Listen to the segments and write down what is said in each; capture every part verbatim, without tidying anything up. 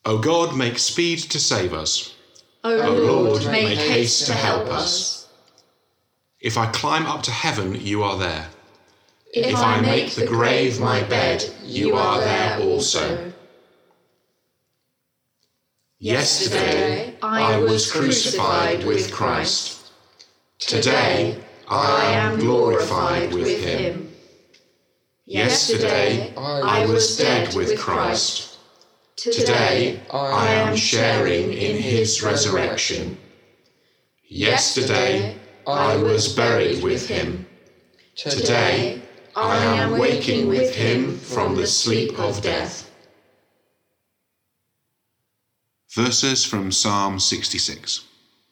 O God, make speed to save us. O O Lord, Lord, make make haste to help us. If I climb up to heaven, you are there. If I make the grave my bed, you are there also. Yesterday I was crucified with Christ. Today I am glorified with him. Yesterday I was dead with Christ. Today I am sharing in his resurrection. Yesterday I was buried with him. Today I am waking with him from the sleep of death. Verses from Psalm sixty-six.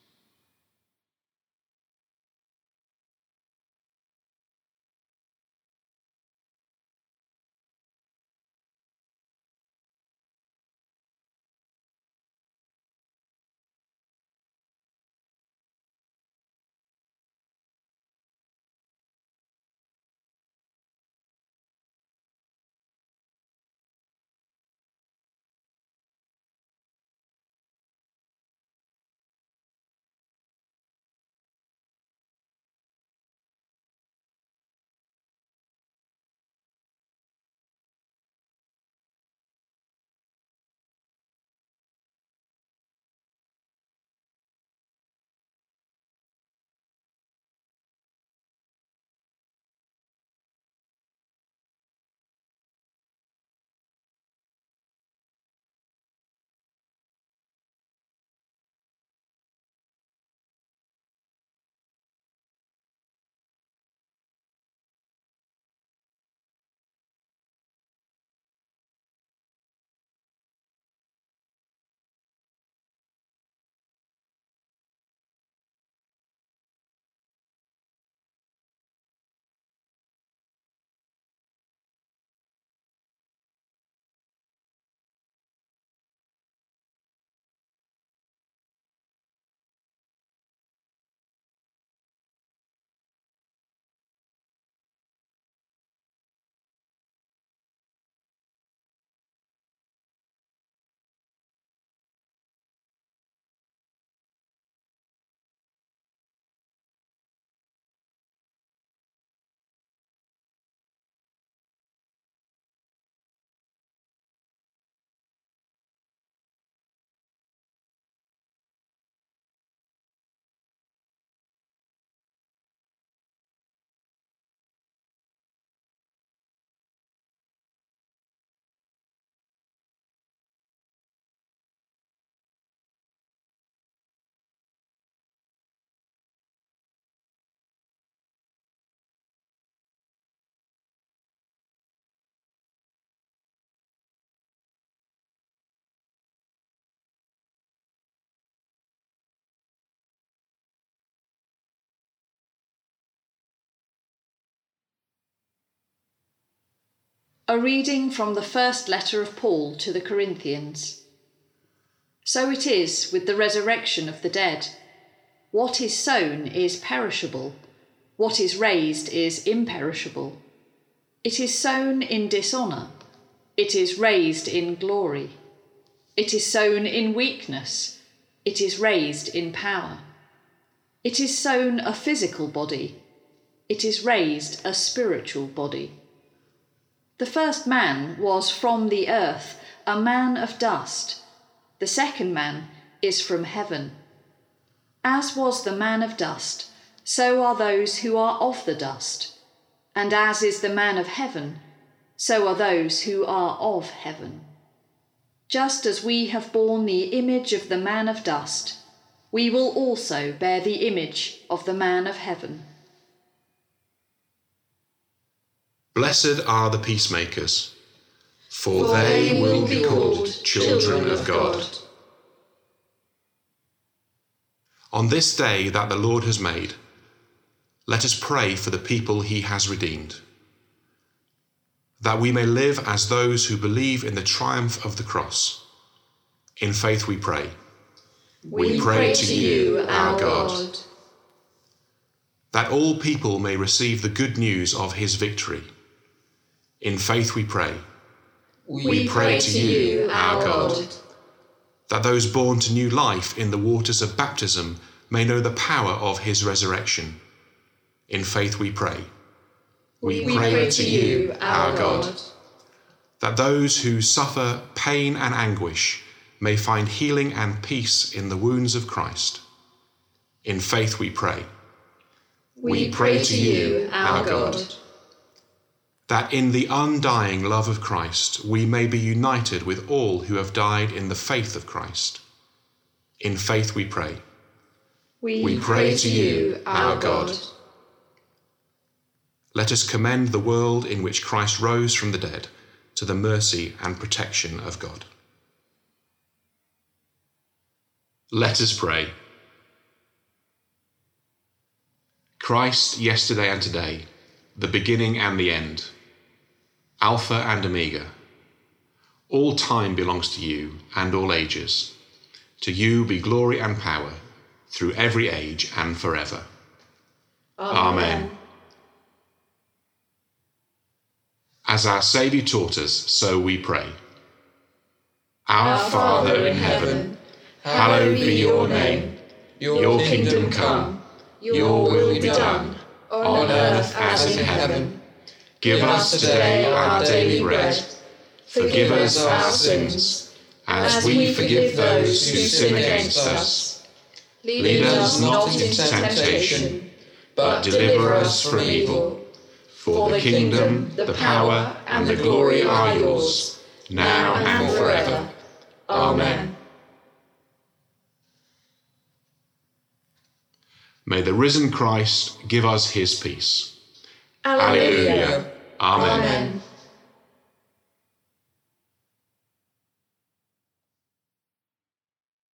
A reading from the first letter of Paul to the Corinthians. So it is with the resurrection of the dead. What is sown is perishable, what is raised is imperishable. It is sown in dishonour, it is raised in glory. It is sown in weakness, it is raised in power. It is sown a physical body, it is raised a spiritual body. The first man was from the earth, a man of dust. The second man is from heaven. As was the man of dust, so are those who are of the dust. And as is the man of heaven, so are those who are of heaven. Just as we have borne the image of the man of dust, we will also bear the image of the man of heaven. Blessed are the peacemakers, for, for they, they will be called children of God. On this day that the Lord has made, let us pray for the people he has redeemed, that we may live as those who believe in the triumph of the cross. In faith we pray. We, we pray, pray to you, our God, God, that all people may receive the good news of his victory. In faith we pray. We, we pray to you, our God, that those born to new life in the waters of baptism may know the power of his resurrection. In faith we pray. We, we pray, pray to you, our God. God. That those who suffer pain and anguish may find healing and peace in the wounds of Christ. In faith we pray. We, we pray, pray to you, our God. God. That in the undying love of Christ we may be united with all who have died in the faith of Christ. In faith we pray. We, we pray, pray to you, our God. God. Let us commend the world in which Christ rose from the dead to the mercy and protection of God. Let us pray. Christ, yesterday and today, the beginning and the end, Alpha and Omega. All time belongs to you and all ages. To you be glory and power through every age and forever. Amen. Amen. As our Saviour taught us, so we pray. Our, our Father in heaven, hallowed be your name. Your, your kingdom come, your will be done, on earth as in heaven. Give us today our daily bread. Forgive us our sins, as we forgive those who sin against us. Lead us not into temptation, but deliver us from evil. For the kingdom, the power, and the glory are yours, now and forever. Amen. May the risen Christ give us his peace. Alleluia. Amen. Amen.